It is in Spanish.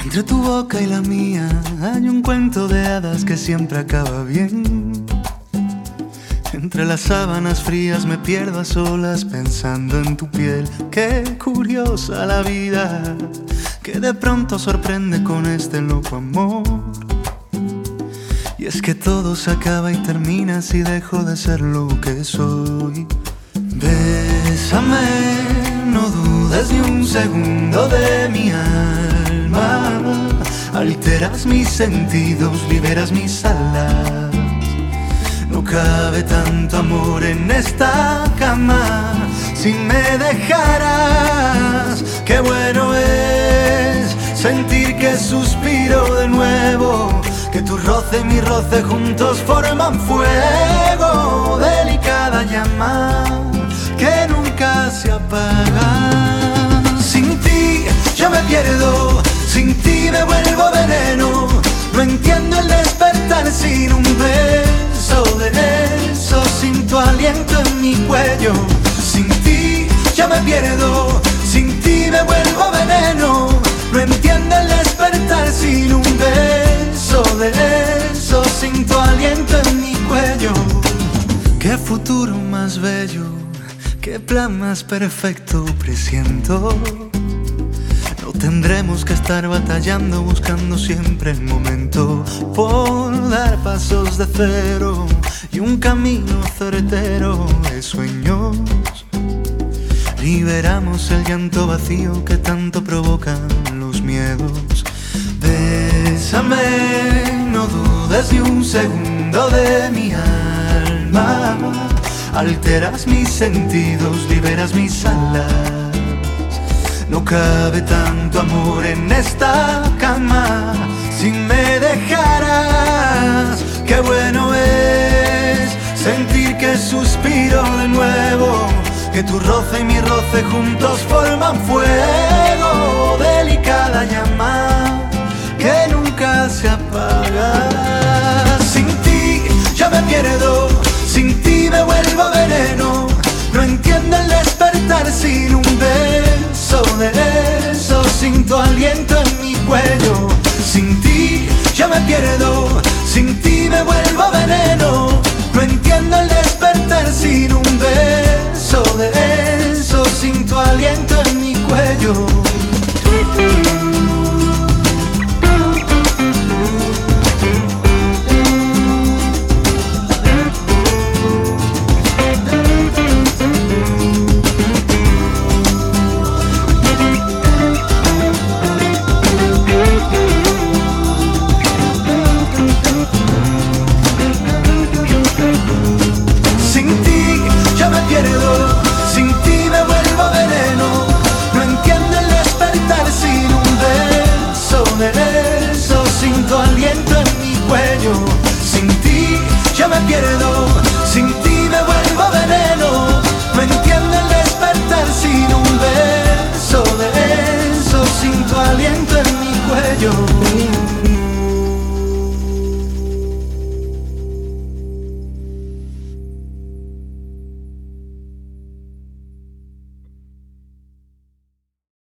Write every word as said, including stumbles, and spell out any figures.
Entre tu boca y la mía hay un cuento de hadas que siempre acaba bien. Entre las sábanas frías me pierdo a solas pensando en tu piel. Qué curiosa la vida, que de pronto sorprende con este loco amor. Y es que todo se acaba y termina si dejo de ser lo que soy. Bésame, no dudes ni un segundo de mi alma. Alteras mis sentidos, liberas mis alas. No cabe tanto amor en esta cama si me dejaras. Qué bueno es sentir que suspiro de nuevo, que tu roce y mi roce juntos forman fuego. Delicada llama que nunca se apaga. Sin ti yo me pierdo, sin ti me vuelvo veneno. No entiendo el despertar sin un beso de eso, sin tu aliento en mi cuello. Sin ti yo me pierdo, sin ti me vuelvo veneno. No entiendo el despertar sin un beso de eso, sin tu aliento en mi cuello. Qué futuro más bello, qué plan más perfecto presiento. No tendremos que estar batallando, buscando siempre el momento por dar pasos de cero y un camino certero de sueños. Liberamos el llanto vacío que tanto provocan los miedos. Bésame, no dudes ni un segundo de mi alma. Alteras mis sentidos, liberas mis alas. No cabe tanto amor en esta cama si me dejaras. Qué bueno es sentir que suspiro de nuevo, que tu roce y mi roce juntos forman fuego. Delicada llama que nunca se apaga. Sin ti yo me pierdo, sin ti me vuelvo veneno. No entiendo el despertar sin un beso de eso, sin tu aliento en mi cuello. Sin ti yo me pierdo, sin ti me vuelvo veneno. No entiendo el despertar sin un beso de